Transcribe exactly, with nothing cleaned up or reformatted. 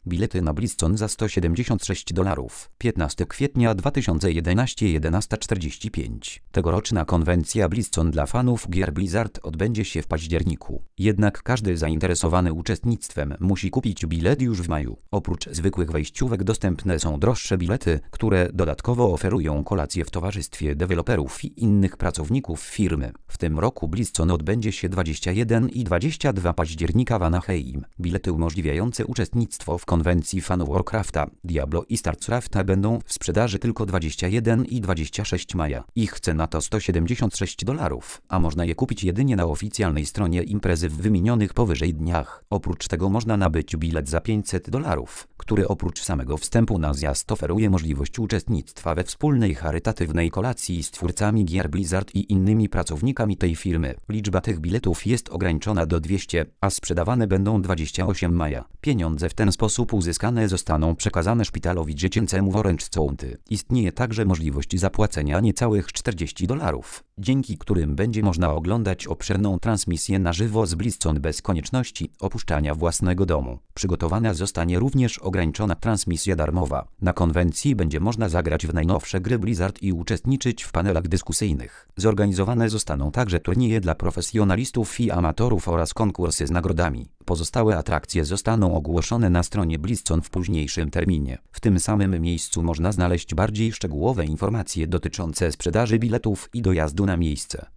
Bilety na BlizzCon za sto siedemdziesiąt sześć dolarów. piętnastego kwietnia dwa tysiące jedenastego jedenasta czterdzieści pięć. Tegoroczna konwencja BlizzCon dla fanów gier Blizzard odbędzie się w październiku. Jednak każdy zainteresowany uczestnictwem musi kupić bilet już w maju. Oprócz zwykłych wejściówek dostępne są droższe bilety, które dodatkowo oferują kolację w towarzystwie deweloperów i innych pracowników firmy. W tym roku BlizzCon odbędzie się dwudziestego pierwszego i dwudziestego drugiego października w Anaheim. Bilety umożliwiające uczestnictwo w konwencji fanów Warcrafta, Diablo i StarCrafta będą w sprzedaży tylko dwudziestego pierwszego i dwudziestego szóstego maja. Ich cena to sto siedemdziesiąt sześć dolarów, a można je kupić jedynie na oficjalnej stronie imprezy w wymienionych powyżej dniach. Oprócz tego można nabyć bilet za pięćset dolarów, który oprócz samego wstępu na zjazd oferuje możliwość uczestnictwa we wspólnej charytatywnej kolacji z twórcami gier Blizzard i innymi pracownikami tej firmy. Liczba tych biletów jest ograniczona do dwieście, a sprzedawane będą dwudziestego ósmego maja. Pieniądze w ten sposób uzyskane zostaną przekazane szpitalowi dziecięcemu w Orange County. Istnieje także możliwość zapłacenia niecałych czterdziestu dolarów, dzięki którym będzie można oglądać obszerną transmisję na żywo z BlizzCon bez konieczności opuszczania własnego domu. Przygotowana zostanie również ograniczona transmisja darmowa. Na konwencji będzie można zagrać w najnowsze gry Blizzard i uczestniczyć w panelach dyskusyjnych. Zorganizowane zostaną także turnieje dla profesjonalistów i amatorów oraz konkursy z nagrodami. Pozostałe atrakcje zostaną ogłoszone na stronie BlizzCon w późniejszym terminie. W tym samym miejscu można znaleźć bardziej szczegółowe informacje dotyczące sprzedaży biletów i dojazdu na miejsce.